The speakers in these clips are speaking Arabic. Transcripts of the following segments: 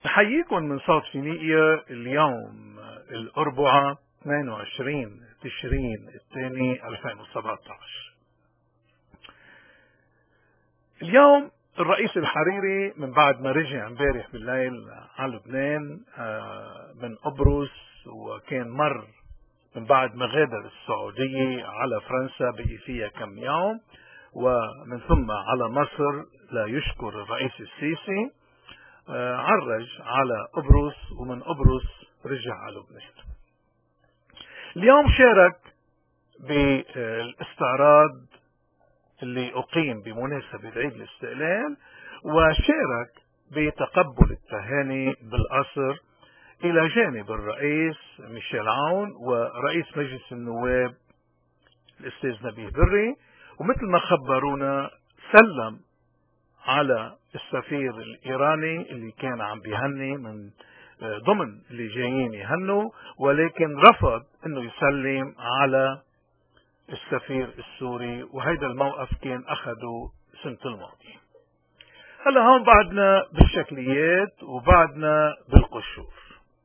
نحييكم من صوت فينيقيا. اليوم الأربعاء 22 تشرين الثاني 2017. اليوم الرئيس الحريري من بعد ما رجع امبارح بالليل على لبنان من قبرص، وكان مر من بعد ما غادر السعودية على فرنسا بقي فيها كم يوم، ومن ثم على مصر لا يشكر الرئيس السيسي. عرج على قبرص، ومن قبرص رجع على لبنان. اليوم شارك بالاستعراض اللي أقيم بمناسبة عيد الاستقلال، وشارك بتقبل التهاني بالقصر إلى جانب الرئيس ميشيل عون ورئيس مجلس النواب الأستاذ نبيه بري. ومثل ما خبرونا سلم على السفير الإيراني اللي كان عم بيهني من ضمن اللي جايين يهنوا، ولكن رفض انه يسلم على السفير السوري، وهيدا الموقف كان اخذه سنة الماضي. هلا هون بعدنا بالشكليات وبعدنا بالقشور.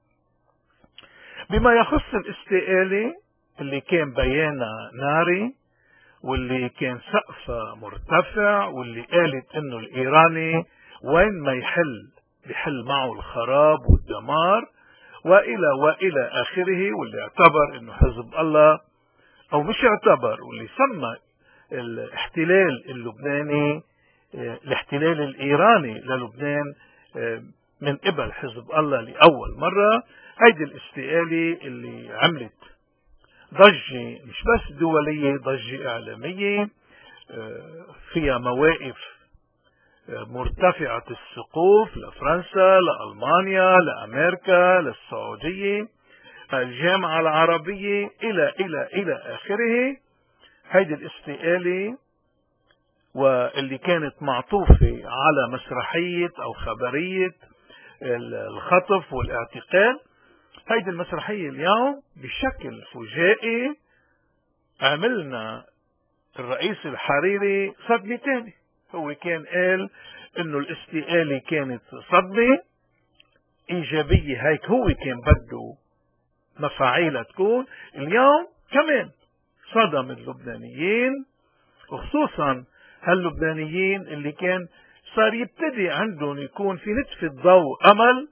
بما يخص الاستقالة اللي كان بيانها ناري، واللي كان سقفها مرتفع، واللي قالت انه الايراني وين ما يحل بحل معه الخراب والدمار والى اخره، واللي اعتبر انه حزب الله، او مش اعتبر، واللي سمى الاحتلال اللبناني الاحتلال الايراني للبنان من قبل حزب الله لاول مرة. هيدي الاستقالة اللي عملت ضجة مش بس دولية، ضجة إعلامية فيها مواقف مرتفعة السقوف لفرنسا، لألمانيا، لأمريكا، للسعودية، الجامعة العربية إلى آخره. هيدي الاستقالة واللي كانت معطوفة على مسرحية أو خبرية الخطف والاعتقال، هيدي المسرحية اليوم بشكل فجائي عملنا الرئيس الحريري صدمة تاني. هو كان قال انه الاستقالة كانت صدمة ايجابية، هيك هو كان بده مفاعيلها تكون. اليوم كمان صدم اللبنانيين، وخصوصا هاللبنانيين اللي كان صار يبتدي عندهم يكون في نتفة ضوء امل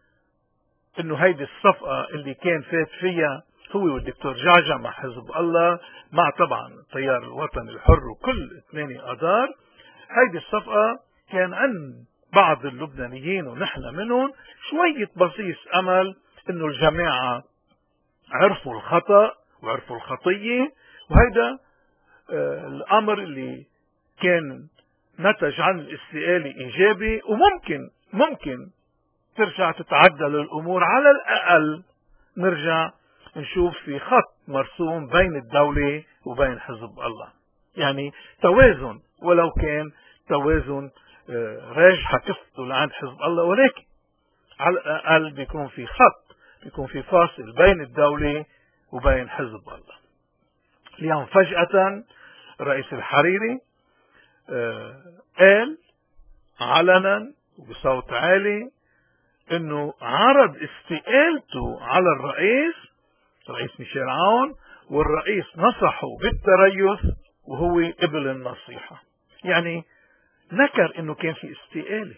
انه هيدي الصفقة اللي كان فات فيها هو والدكتور جعجع مع حزب الله، مع طبعا التيار الوطني الحر وكل 8 اذار، هيدي الصفقة كان عند بعض اللبنانيين ونحن منهم شوية بصيص امل انه الجماعة عرفوا الخطأ وعرفوا الخطية، وهيدا الامر اللي كان نتج عن الاستقالة ايجابي، وممكن ترجع تتعدل الامور، على الاقل نرجع نشوف في خط مرسوم بين الدولة وبين حزب الله، يعني توازن، ولو كان توازن راجحة كفته لعند حزب الله، ولكن على الاقل بيكون في خط، بيكون في فاصل بين الدولة وبين حزب الله. اليوم فجأة الرئيس الحريري قال علنا وبصوت عالي انه عرض استقالته على الرئيس ميشيل عون، والرئيس نصحه بالتريث وهو قبل النصيحة. يعني نكر انه كان في استقالة،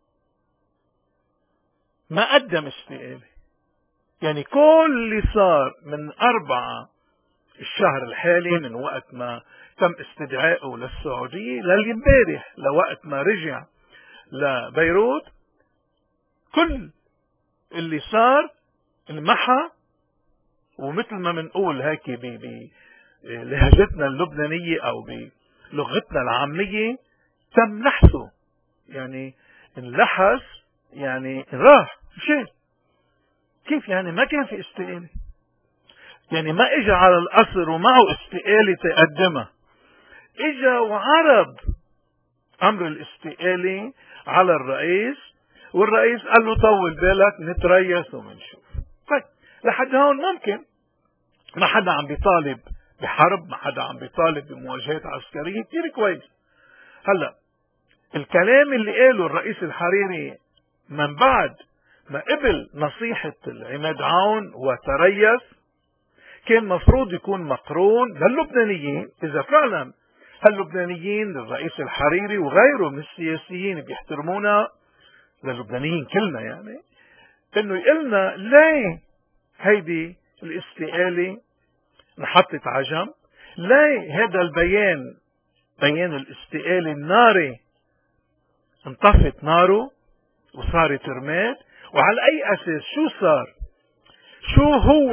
ما قدم استقالة. يعني كل اللي صار من 4 الشهر الحالي، من وقت ما تم استدعائه للسعودية للامبارح لوقت ما رجع لبيروت، كل اللي صار انمحى، ومثل ما بنقول هيك بلهجتنا اللبنانية او بلغتنا العامية تم نحسه. يعني انلحس، يعني راح شيء. كيف يعني ما كان في استقالة؟ يعني ما اجى على القصر ومعه استقالة تقدمها، اجى وعرض امر الاستقالة على الرئيس، والرئيس قال له طول بالك نتريث ومنشوف. طيب لحد هون ممكن ما حدا عم بيطالب بحرب، ما حدا عم بيطالب بمواجهات عسكرية، كتير كويس. هلا الكلام اللي قاله الرئيس الحريري من بعد ما قبل نصيحة العماد عون وتريث كان مفروض يكون مقرون للبنانيين، إذا فعلا هاللبنانيين الرئيس الحريري وغيره من السياسيين بيحترمونا، للبنانيين كلنا يعني، انه يقلنا ليه هيدي الاستقالة انحطت على جنب، ليه هذا البيان، بيان الاستقالة الناري انطفت ناره وصارت رماد، وعلى اي اساس، شو صار، شو هو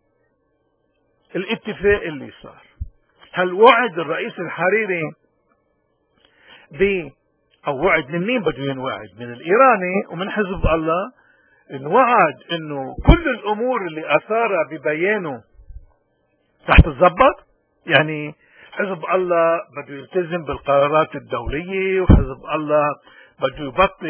الاتفاق اللي صار. هل وعد الرئيس الحريري او وعد من مين بده ينوعد؟ من الايراني ومن حزب الله، انوعد انه كل الامور اللي اثارها ببيانه رح تتزبط. يعني حزب الله بده يلتزم بالقرارات الدولية، وحزب الله بده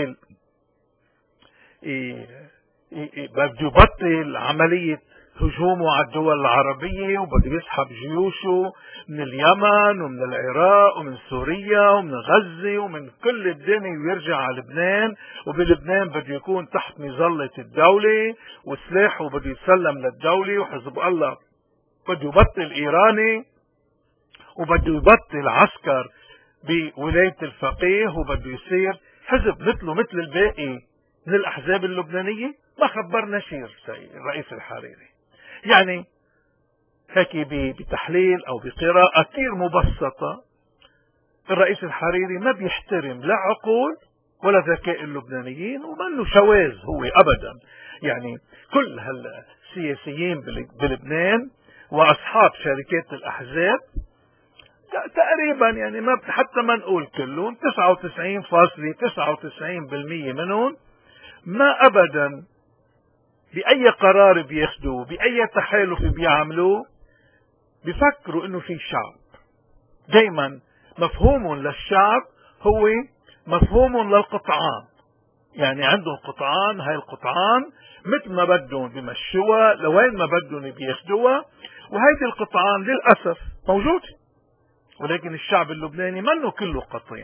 يبطل عملية هجومه على الدول العربية، وبده يسحب جيوشه من اليمن ومن العراق ومن سوريا ومن غزة ومن كل الدنيا ويرجع على لبنان، وبلبنان بده يكون تحت مظلة الدولة وسلاحه بده يتسلم للدولة، وحزب الله بده يبطل إيراني وبده يبطل عسكر بولاية الفقيه، وبده يصير حزب مثله مثل الباقي من الأحزاب اللبنانية. ما خبرنا شيء الرئيس الحريري. يعني هيك بتحليل أو بقراءة كثير مبسطة، الرئيس الحريري ما بيحترم لا عقول ولا ذكاء اللبنانيين، وما انه شواذ هو أبدا. يعني كل هالسياسيين بلبنان وأصحاب شركات الأحزاب تقريبا، يعني ما حتى ما نقول كلهم، 99.99% منهم ما أبدا بأي قرار بياخدوه، بأي تحالف بيعملوه، بيفكروا انه في شعب. دايما مفهوم للشعب هو مفهوم للقطعان. يعني عندهم قطعان، هاي القطعان مثل ما بدهم بمشوها، لوين ما بدهم بياخدوها، وهيدي القطعان للأسف موجودة. ولكن الشعب اللبناني منه كله قطيع.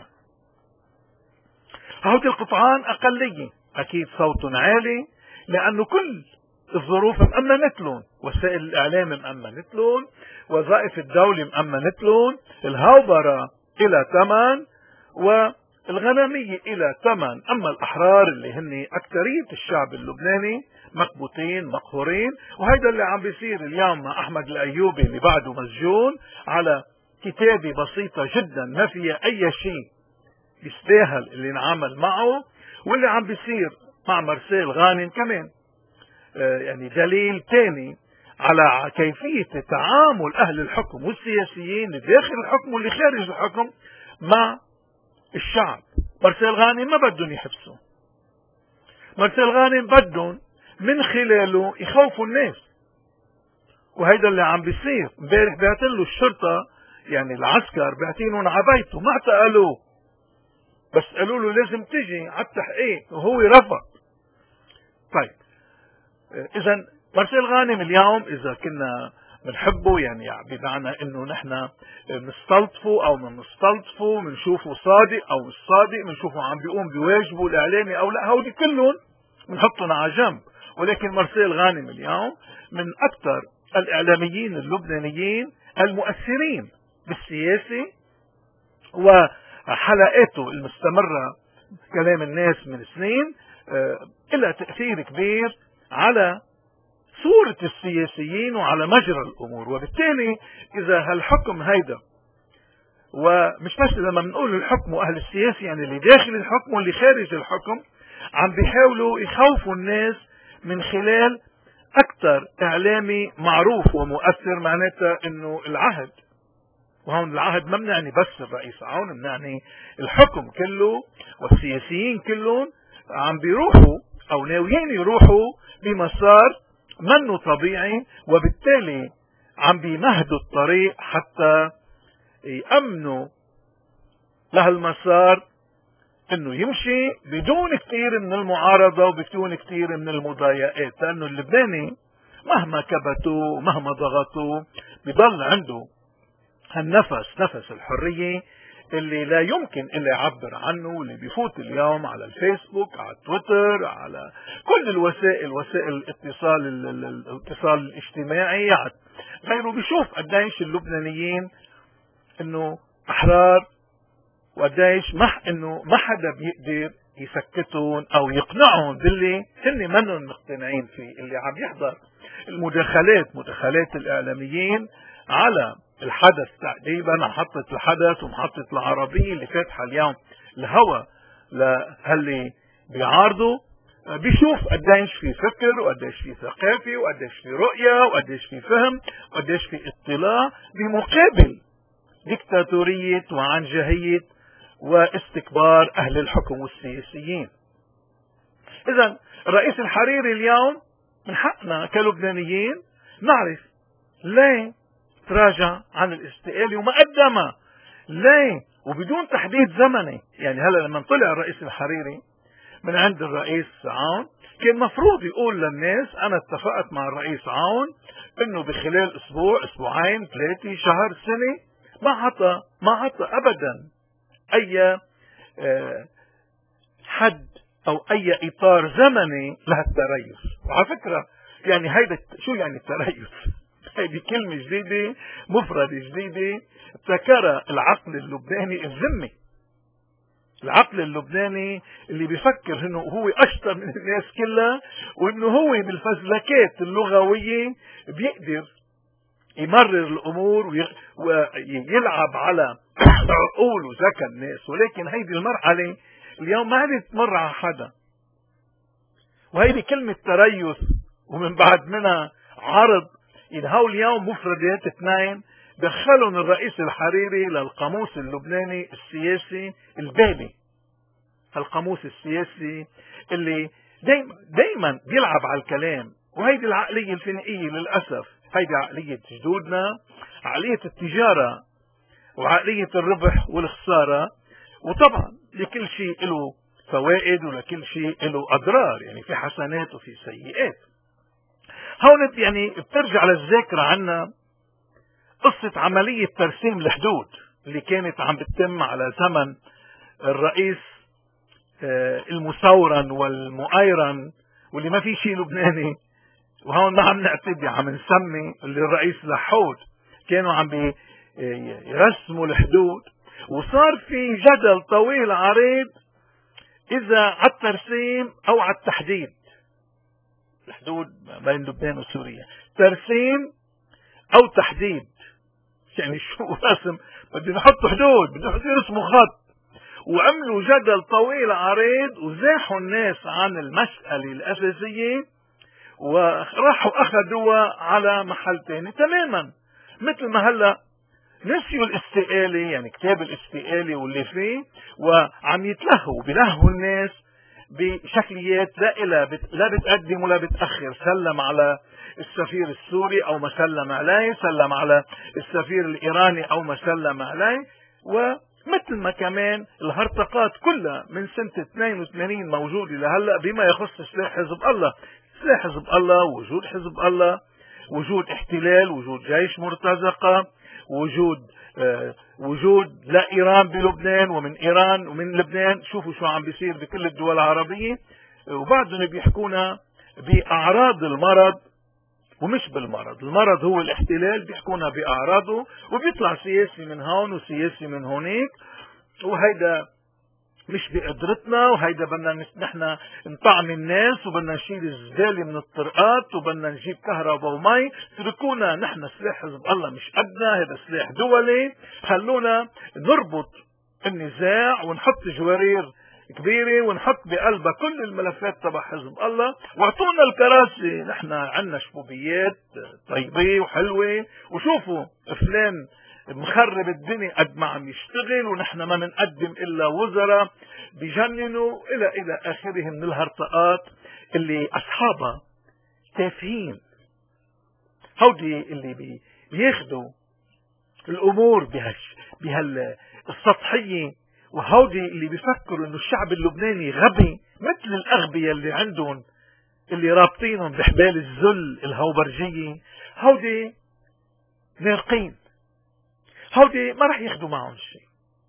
هودي القطعان أقلية، أكيد صوتهم عالي، لأنه كل الظروف مأمنت لهم، وسائل الإعلام مأمنت لهم، وظائف الدولة مأمنت لهم، الهوبرة إلى ثمن والغنمية إلى ثمن. أما الأحرار اللي هن أكثرية الشعب اللبناني مكبوتين مقهورين. وهيدا اللي عم بيصير اليوم مع أحمد الأيوبي اللي بعده مسجون على كتابة بسيطة جدا ما فيها أي شيء يستاهل اللي نعمل معه، واللي عم بيصير مع مرسيل غانم كمان يعني دليل تاني على كيفية تعامل أهل الحكم والسياسيين داخل الحكم واللي خارج الحكم مع الشعب. مرسيل غانم ما بدهم يحبسوا، مرسيل غانم بدهم من خلاله يخوفوا الناس، وهيدا اللي عم بيصير. امبارح بعتن له الشرطة، يعني العسكر بعتينهم عبيته، ما اعتقلوه، بس قالوا له لازم تجي على التحقيق وهو رفض. طيب اذا مرسيل غانم اليوم اذا كنا بنحبه، يعني بمعنى انه نحن بنستلطفه او ما بنستلطفه، بنشوفه صادق او مش صادق، بنشوفه عم بيقوم بواجبه الاعلامي او لا، هودي كلهم بنحطهم على جنب. ولكن مرسيل غانم اليوم من اكثر الاعلاميين اللبنانيين المؤثرين بالسياسة، وحلقاته المستمرة كلام الناس من سنين إلى تأثير كبير على صورة السياسيين وعلى مجرى الأمور. وبالتالي إذا هالحكم هيدا، ومش بس لما بنقول الحكم وأهل السياسة، يعني اللي داخل الحكم واللي خارج الحكم، عم بيحاولوا يخوفوا الناس من خلال أكثر إعلامي معروف ومؤثر، معناتها إنه العهد، وهون العهد ما بنعني بس الرئيس عون، بنعني الحكم كله والسياسيين كلهم عم بيروحوا أو ناويين يروحوا بمسار منه طبيعي، وبالتالي عم بيمهدوا الطريق حتى يأمنوا لهالمسار انه يمشي بدون كثير من المعارضة وبدون كثير من المضايقات. لانه اللبناني مهما كبتوا مهما ضغطوا بضل عنده هالنفس، نفس الحرية اللي لا يمكن إلا يعبر عنه، اللي بيفوت اليوم على الفيسبوك، على تويتر، على كل الوسائل، وسائل الاتصال الاجتماعي، غيره، بيشوف قديش اللبنانيين انه احرار، وقديش انه ما حدا بيقدر يسكتهم او يقنعهم باللي هن منهم مقتنعين فيه. اللي عم يحضر مداخلات الاعلاميين على الحدث تقريبا، محطة الحدث ومحطة العربية اللي فاتحة اليوم الهوا لهاللي بيعارضوا، بيشوف قديش في فكر، وقديش في ثقافة، وقديش في رؤية، وقديش في فهم، وقديش في اطلاع، بمقابل ديكتاتورية وعنجهية واستكبار أهل الحكم والسياسيين. إذن الرئيس الحريري اليوم من حقنا كلبنانيين نعرف ليه تراجع عن الاستقالة وما قدمها، ليه، وبدون تحديد زمني. يعني هلا لما طلع الرئيس الحريري من عند الرئيس عون، كان مفروض يقول للناس أنا اتفقت مع الرئيس عون إنه بخلال أسبوع، أسبوعين، 3 شهر، سنة، ما عطى أبدا أي حد أو أي إطار زمني لهالتريث. وعلى فكرة يعني هيدا شو يعني التريث؟ هيدي كلمة جديدة، مفردة جديدة ابتكرها العقل اللبناني الذمي. العقل اللبناني اللي بيفكر انه هو اشطر من الناس كلها، وانه هو بالفزلكات اللغوية بيقدر يمرر الامور ويلعب على عقول وذكى الناس. ولكن هيدي المرحلة اليوم ما عادت تمر على حدا، وهيدي كلمة تريث ومن بعد منها عرض. إذا هول اليوم مفردات 2 دخلهم الرئيس الحريري للقاموس اللبناني السياسي البالي. القاموس السياسي اللي دايما بيلعب على الكلام. وهيدي العقلية الفينيقية للأسف، هيدي عقلية جدودنا، عقلية التجارة وعقلية الربح والخسارة. وطبعا لكل شيء له فوائد ولكل شيء له أضرار، يعني في حسنات وفي سيئات. هون يعني بترجع للذاكرة عنا قصة عملية ترسيم الحدود اللي كانت عم بتتم على زمن الرئيس المثورن والمؤيرن، واللي ما في شيء لبناني. وهون ما عم نعتدي، عم نسمي اللي الرئيس لحود. كانوا عم يرسموا الحدود، وصار في جدل طويل عريض إذا على الترسيم أو على التحديد. الحدود بين لبنان وسوريا ترسيم أو تحديد. يعني شو رسم؟ بدنا نحط حدود، بدنا يرسموا خط. وعملوا جدل طويل عريض وزاحوا الناس عن المسألة الأساسية، وراحوا أخذوها على محل تاني تماما. مثل ما هلأ نسيوا الاستقالة، يعني كتاب الاستقالة واللي فيه، وعم بلهوا الناس بشكليات لا بتقدم ولا بتأخر. سلم على السفير السوري أو ما سلم عليه، سلم على السفير الإيراني أو ما سلم عليه. ومثل ما كمان الهرطقات كلها من سنة 82 موجودة لهلأ بما يخص سلاح حزب الله. سلاح حزب الله، وجود حزب الله، وجود احتلال، وجود جيش مرتزقة، وجود لا إيران بلبنان، ومن إيران ومن لبنان. شوفوا شو عم بيصير بكل الدول العربية. وبعدهم بيحكونا بأعراض المرض ومش بالمرض. المرض هو الاحتلال، بيحكونا بأعراضه، وبيطلع سياسي من هون وسياسي من هونيك. وهيدا مش بقدرتنا، وهيدا بدنا نحن نطعم الناس، وبدنا نشيل الزبالة من الطرقات، وبدنا نجيب كهرباء ومي. تركونا نحن سلاح حزب الله مش قدنا، هذا سلاح دولي. خلونا نربط النزاع ونحط جوارير كبيرة ونحط بقلبها كل الملفات تبع حزب الله، واعطونا الكراسي. نحن عنا شبوبيات طيبة وحلوة، وشوفوا فلان مخرب الدنيا قد ما عم يشتغل، ونحن ما منقدم إلا وزراء بجننوا إلى آخره من الهرطقات اللي أصحابها تافهين. هودي اللي بياخدوا الأمور بهالسطحية، وهودي اللي بيفكروا إنه الشعب اللبناني غبي مثل الأغبياء اللي عندهم، اللي رابطينهم بحبال الذل الهوبرجية. هودي ناقين، هودي ما رح ياخدوا معهم شيء.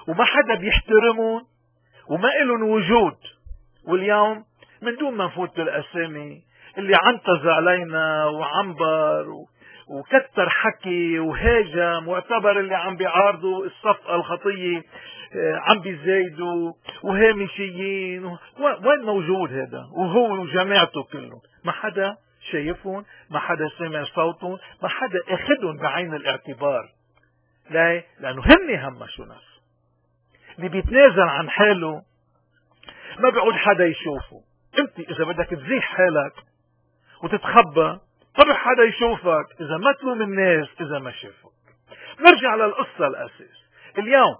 وما حدا بيحترمهم وما إلهم وجود. واليوم من دون ما نفوت بالأسامي اللي عنتز علينا وعنبر وكتر حكي وهاجم واعتبر اللي عم بيعارضوا الصفقة الخطية عم بيزايدوا وهامشيين. وين موجود هذا؟ وهو وجماعته كلهم ما حدا شايفهم، ما حدا سمع صوتهم، ما حدا اخذهم بعين الاعتبار. ليه؟ لأنه هن همشوا نفسه. اللي بيتنازل عن حاله ما بيقعد حدا يشوفه. انت اذا بدك تزيح حالك وتتخبى طبع حدا يشوفك، اذا ما تلوم الناس اذا ما شافوك. نرجع للقصة الاساس. اليوم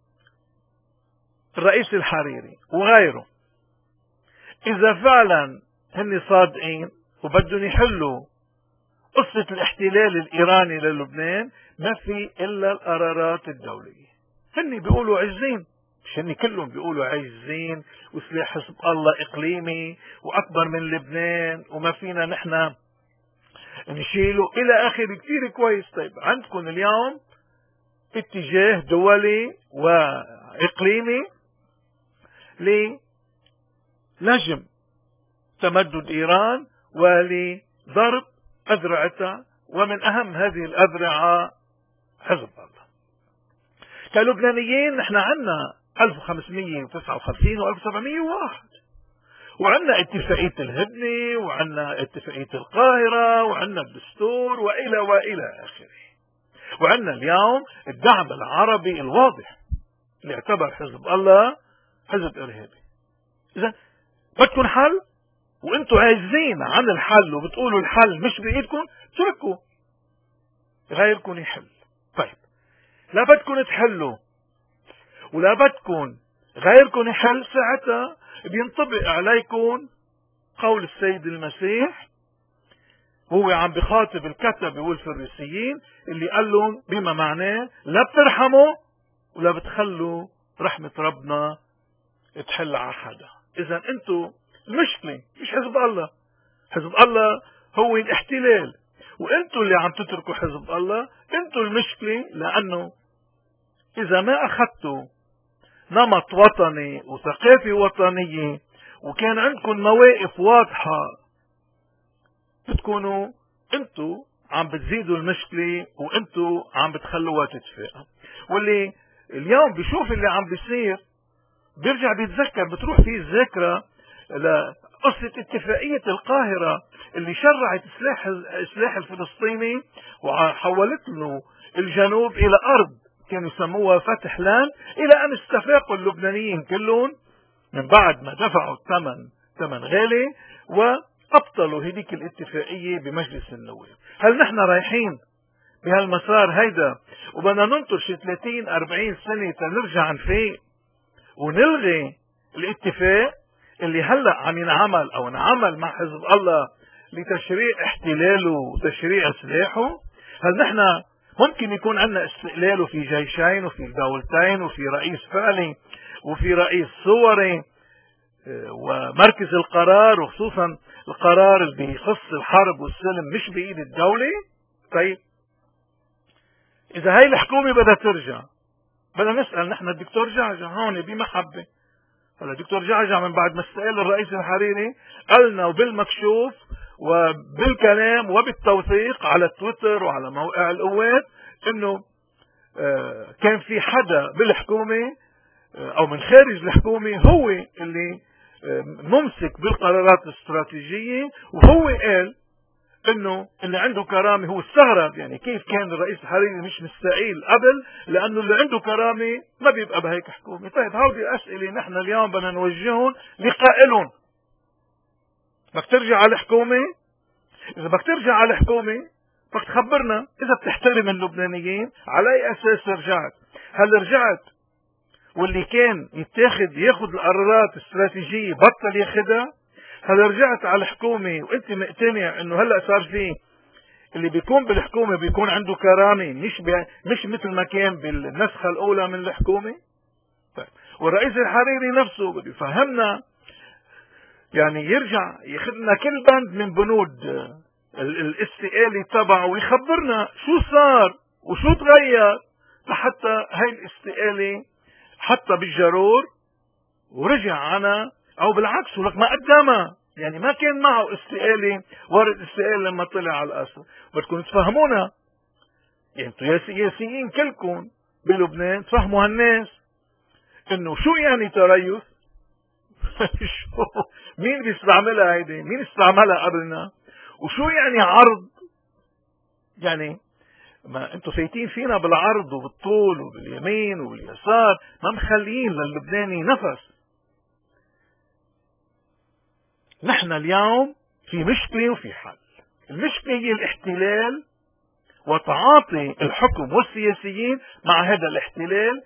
الرئيس الحريري وغيره اذا فعلا هن صادقين وبدهم يحلوا قصة الاحتلال الايراني للبنان، ما في الا القرارات الدولية. هن بيقولوا عزين، مش هن كلهم بيقولوا عزين وسلاح حزب الله اقليمي واكبر من لبنان وما فينا نحن نشيله الى اخره. كثير كويس. طيب عندكم اليوم اتجاه دولي واقليمي للجم تمدد ايران ولضرب اذرعتها، ومن اهم هذه الاذرعة حزب الله. كلبنانيين نحن عنا 1559 و 1701 وعنا اتفاقية الهدنة وعنا اتفاقية القاهرة وعنا الدستور وإلى آخره. وعنا اليوم الدعم العربي الواضح اللي اعتبر حزب الله حزب إرهابي. إذا بدكم حل وانتم عايزين عن الحل وبتقولوا الحل مش بإيدكم، تركوا غيركم يحل. طيب لا بدكم تحلوا ولا بدكم غيركم يحل، ساعتها بينطبق عليكم قول السيد المسيح هو عم بخاطب الكتبة والفريسيين اللي قال لهم بما معناه لا بترحموا ولا بتخلوا رحمة ربنا تحل على حدا. اذا انتوا المشكلة مش حزب الله. حزب الله هو الاحتلال وانتوا اللي عم تتركوا حزب الله. انتوا المشكلة، لانه اذا ما اخذتوا نمط وطني وثقافة وطنية وكان عندكم مواقف واضحة بتكونوا انتوا عم بتزيدوا المشكلة وانتوا عم بتخلوها تتفاقم. واللي اليوم بيشوف اللي عم بيصير بيرجع بيتذكر، بتروح فيه الذاكرة لقصة اتفاقية القاهرة اللي شرعت السلاح الفلسطيني وحولت له الجنوب الى ارض كانوا يسموها فتح لان، الى ان استفاقوا اللبنانيين كلهم من بعد ما دفعوا ثمن غالي وابطلوا هذيك الاتفاقية بمجلس النواب. هل نحن رايحين بهالمسار هيدا وبدنا ننطر شي 30-40 سنة تنرجع نفيق ونلغي الاتفاق اللي هلأ عم ينعمل او انعمل مع حزب الله لتشريع احتلاله وتشريع سلاحه؟ هل نحن ممكن يكون عندنا استقلال وفي جيشين وفي دولتين وفي رئيس فعلي وفي رئيس صوري ومركز القرار وخصوصا القرار اللي بيخص الحرب والسلم مش بإيد الدولة؟ طيب اذا هاي الحكومة بدها ترجع بدنا نسأل نحن الدكتور جعجع هون بمحبة. هلا الدكتور جعجع من بعد ما استقال الرئيس الحريري قالنا وبالمكشوف وبالكلام وبالتوثيق على تويتر وعلى موقع القوات انه كان في حدا بالحكومة او من خارج الحكومة هو اللي ممسك بالقرارات الاستراتيجية، وهو قال انه اللي عنده كرامة. هو استغرب يعني كيف كان الرئيس الحريري مش مستقيل قبل، لانه اللي عنده كرامة ما بيبقى بهيك حكومة. طيب هودي اسئلة نحن اليوم بدنا نوجههم لقائلهم. بدك ترجع على الحكومة؟ اذا بدك ترجع على الحكومة بدك تخبرنا اذا بتحترم اللبنانيين على اي اساس رجعت. هل رجعت واللي كان ياخذ القرارات الاستراتيجية بطل ياخذها؟ هل رجعت على الحكومة وانت مقتنع انه هلأ صار فيه اللي بيكون بالحكومة بيكون عنده كرامة مش مثل ما كان بالنسخة الاولى من الحكومة؟ طيب والرئيس الحريري نفسه بده يفهمنا، يعني يرجع ياخذنا كل بند من بنود الاستقالة تبعه ويخبرنا شو صار وشو تغير لحتى هاي الاستقالة حتى بالجرور ورجع عنا، او بالعكس ولك ما قدمها، يعني ما كان معه استقالة، ورد استقالة لما طلع على القصر. بدكم تفهمونا، يعني انتوا يا سياسيين كلكم بلبنان تفهموا هالناس انه شو يعني تريث. شو مين بيستعملها هيدي؟ مين استعملها قبلنا؟ وشو يعني عرض؟ يعني ما انتوا فايتين فينا بالعرض وبالطول وباليمين وباليسار، ما مخليين للبناني نفس. نحن اليوم في مشكلة وفي حل. المشكلة هي الاحتلال وتعاطي الحكم والسياسيين مع هذا الاحتلال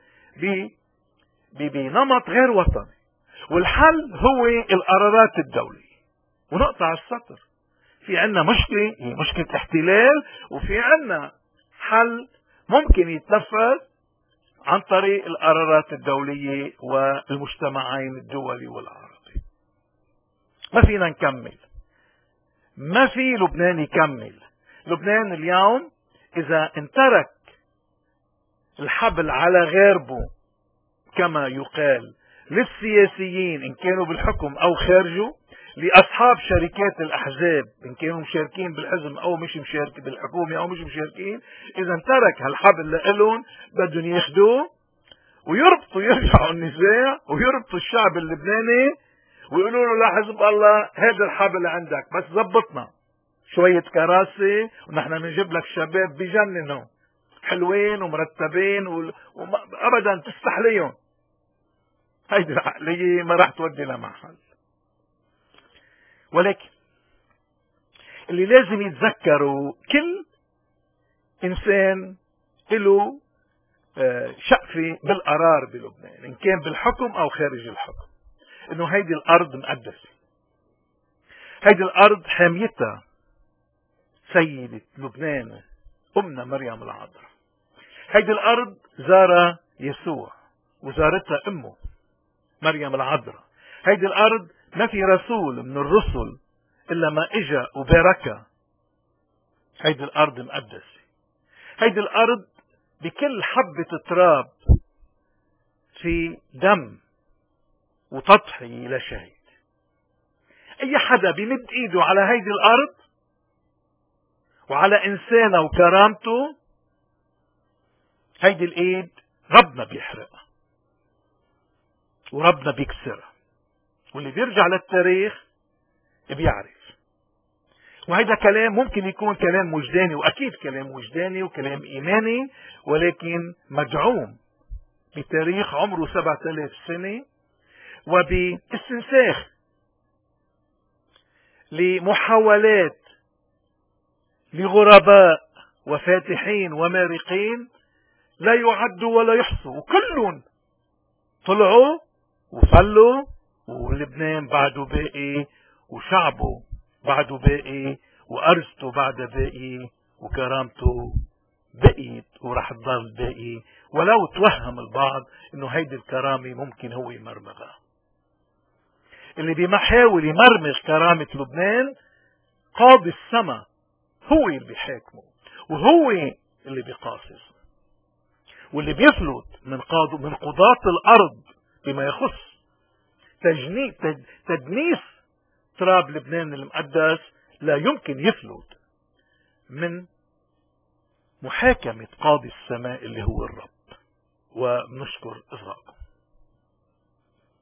بنمط غير وطني، والحل هو القرارات الدولية. ونقطع السطر، في عنا مشكلة هي مشكلة احتلال، وفي عنا حل ممكن يتنفذ عن طريق القرارات الدولية والمجتمعين الدولي والعربي. ما فينا نكمل، ما في لبنان يكمل. لبنان اليوم إذا انترك الحبل على غاربه كما يقال للسياسيين إن كانوا بالحكم أو خارجه، لأصحاب شركات الأحزاب إن كانوا مشاركين بالحزب أو مش مشاركين بالحكومة أو مش مشاركين، إذا انترك هالحبل لإلهم بدهم ياخدوه ويربطوا، يرجعوا النزاع ويربطوا الشعب اللبناني ويقولوا له لا حزب الله هذا الحبل عندك، بس زبطنا شوية كراسي ونحن بنجيب لك شباب بجننوا حلوين ومرتبين وابدا تستحليهم. هيدي العقلية ما راح تودي لمحل. ولكن اللي لازم يتذكروا، كل انسان له شقفة بالقرار بلبنان ان كان بالحكم او خارج الحكم، انه هيدي الارض مقدسة، هيدي الارض حاميتها سيدة لبنان امنا مريم العذراء. هيدي الارض زارها يسوع وزارتها امه مريم العذراء. هيدي الارض ما في رسول من الرسل الا ما اجا وباركها. هيدي الارض مقدسة. هيدي الارض بكل حبة تراب في دم وتضحية لشهيد. اي حدا بيمد ايده على هيدي الارض وعلى انسانه وكرامته، هيدي الايد ربنا بيحرقها وربنا بيكسرها. واللي بيرجع للتاريخ بيعرف. وهيدا كلام ممكن يكون كلام وجداني، واكيد كلام وجداني وكلام ايماني، ولكن مدعوم بتاريخ عمره 7000 سنة وباستنساخ لمحاولات لغرباء وفاتحين ومارقين لا يعدوا ولا يحصوا، وكلهم طلعوا وفلوا، ولبنان بعده باقي، وشعبه بعده باقي، وأرزته بعده باقي، وكرامته بقيت ورح تضل باقي، ولو توهم البعض انه هيدي الكرامة ممكن هو يمرمغها. اللي بيحاول يمرمغ كرامة لبنان قاضي السماء هو اللي بيحاكمه، وهو اللي بيقاصص، واللي بيفلت من قضاة الارض بما يخص تدنيس تراب لبنان المقدس لا يمكن يفلت من محاكمة قاضي السماء اللي هو الرب. وبنشكر إصغائكم.